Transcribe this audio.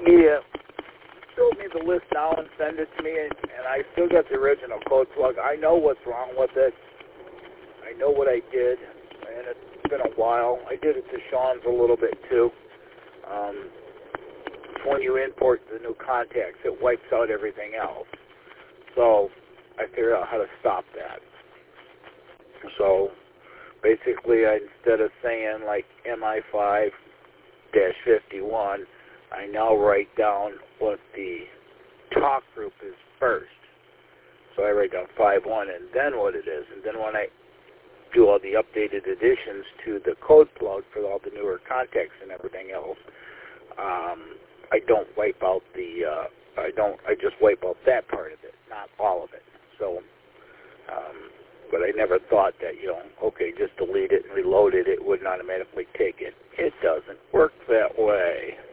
he showed me the list now and sent it to me, and I still got the original code plug. I know what's wrong with it. I know what I did, and it's been a while. I did it to Sean's a little bit too. When you import the new contacts, it wipes out everything else. So I figured out how to stop that. So basically, instead of saying like MI5-51, I now write down what the talk group is first. So I write down 5.1 and then what it is. And then when I do all the updated additions to the code plug for all the newer contacts and everything else, I don't wipe out I just wipe out that part of it, not all of it. So, but I never thought that, okay, just delete it and reload it, it wouldn't automatically take it. It doesn't work that way.